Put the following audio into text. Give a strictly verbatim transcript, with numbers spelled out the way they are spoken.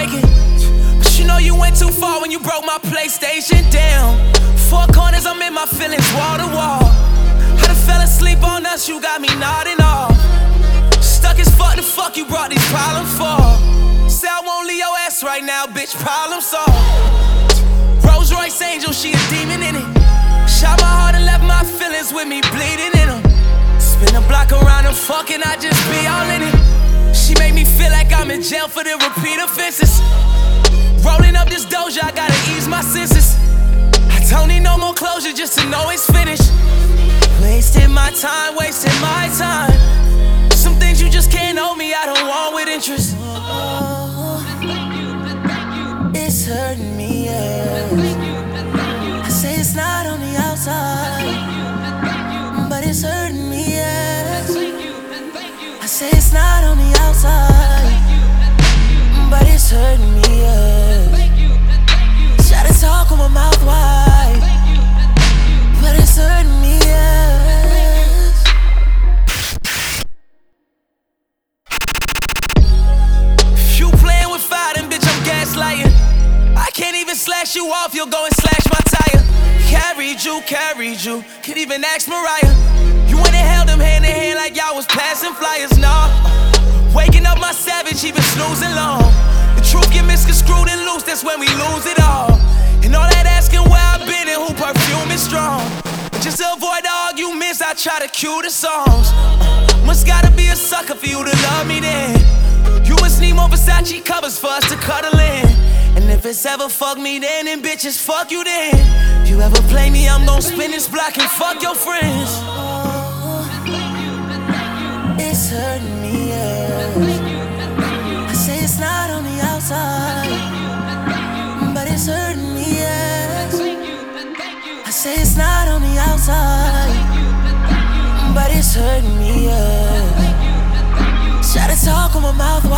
breaking. But you know you went too far when you broke my PlayStation down. Four corners, I'm in my feelings, wall to wall. I done fell asleep on us, you got me nodding off. Stuck as fuck, the fuck you brought these problems for? Say I won't leave your ass right now, bitch, problem solved. Rolls Royce Angel, she a demon in it. Shot my heart and left my feelings with me bleeding in them. Spin a block around and fucking, I just be all in it. She made me feel like I'm in jail for the repeat offenses. Rolling up this doja, I gotta ease my senses. I don't need no more closure just to know it's finished. Wasting my time, wasting my time. Some things you just can't hold me, I don't want with interest. Oh, it's hurting me, yeah. I say it's not on the outside, but it's hurting me, yeah. I say it's not on the outside, but it's hurting me, yeah. Try to talk with my mouth wide, but it's hurting me, yeah. If you playing with fire, then bitch, I'm gaslighting. I can't even slash you off, you'll go and slash my tire. Carried you, carried you, could even ask Mariah. You went and held them hand in hand like y'all was passing flyers, nah. Waking up my savage, he been snoozing long. The truth get misconstrued and loose, that's when we lose it all. And all that asking where I've been and who perfume is strong. Just to avoid the arguments, I try to cue the songs. Must gotta be a sucker for you to love me then. You must need more Versace covers for us to cuddle in. And if it's ever fuck me then, then bitches fuck you then. If you ever play me, I'm gon' spin this block and fuck your friends. Oh, it's hurting me, yeah. I say it's not on the outside, but it's hurting me, yeah. I say it's not on the outside, but it's hurting me, yeah. Try to talk with my mouth